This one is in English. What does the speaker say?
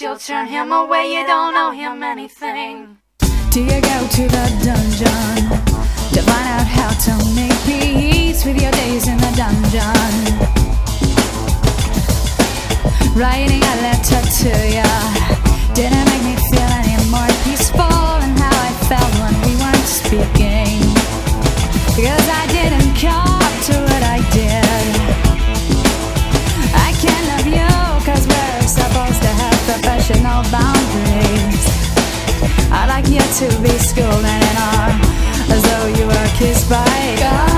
still turn him away. You don't owe him anything. Do you go to the dungeon to find out how to make peace with your days in the dungeon? Writing a letter to ya didn't make me feel any more peaceful than how I felt when we weren't speaking, because I didn't come up to what I did. I can't love you cause we're supposed to have professional boundaries. I'd like you to be schooled and in awe, as though you were kissed by God.